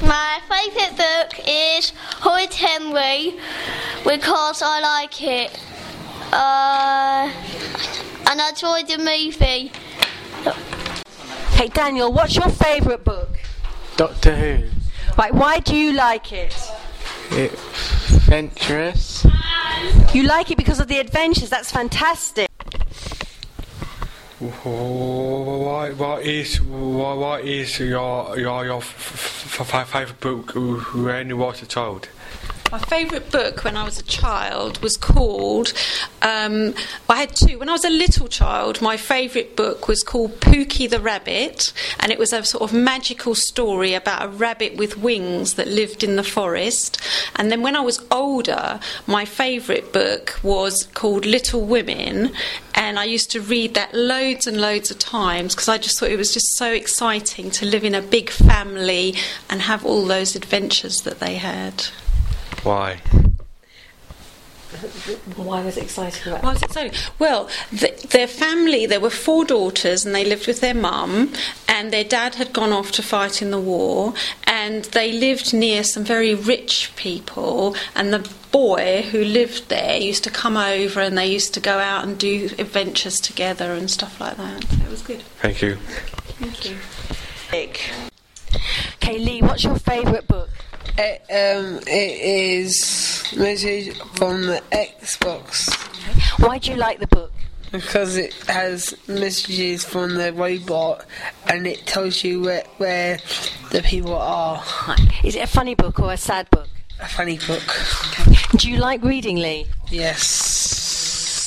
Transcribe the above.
My favourite book is Horrid Henry because I like it. And I enjoyed the movie. Hey Daniel, what's your favourite book? Doctor Who. Right, why do you like it? It's adventurous. You like it because of the adventures, that's fantastic. What is your favourite book when you was a child? My favourite book when I was a child was called, I had two. When I was a little child, my favourite book was called Pookie the Rabbit, and it was a sort of magical story about a rabbit with wings that lived in the forest. And then when I was older, my favourite book was called Little Women, and I used to read that loads and loads of times because I just thought it was just so exciting to live in a big family and have all those adventures that they had. Why? Why was it exciting? Why was it exciting? Well, their family, there were 4 daughters and they lived with their mum, and their dad had gone off to fight in the war, and they lived near some very rich people, and the boy who lived there used to come over and they used to go out and do adventures together and stuff like that. It was good. Thank you. Thank you. Okay, Lee, what's your favourite book? It is Message from the Xbox. Why do you like the book? Because it has messages from the robot and it tells you where the people are. Is it a funny book or a sad book? A funny book. Do you like reading, Lee? Yes.